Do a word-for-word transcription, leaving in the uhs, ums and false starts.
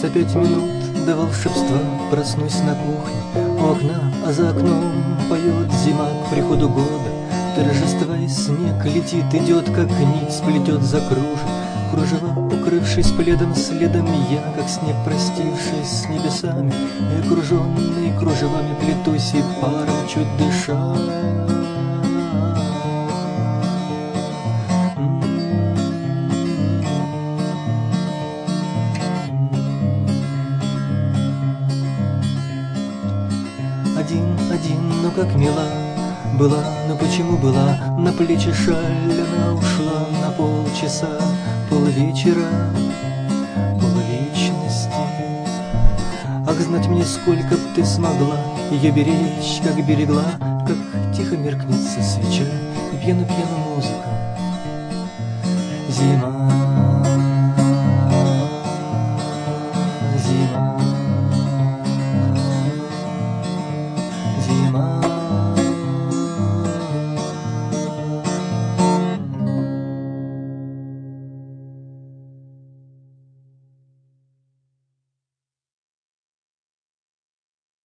За пять минут до волшебства проснусь на кухне у окна, а за окном поет зима к приходу года. Торжества и снег летит, идет, как нить сплетет, закружит кружева, укрывшись пледом следом. Я, как снег, простившись с небесами, и окруженный кружевами плетусь, и паром чуть дыша. Один, один, но как мила была, но почему была? На плечи шаль она ушла на полчаса, полвечера, полвечности. Ах, знать мне, сколько б ты смогла ее беречь, как берегла, как тихо меркнется свеча, и пьяно-пьяно музыка. Зима.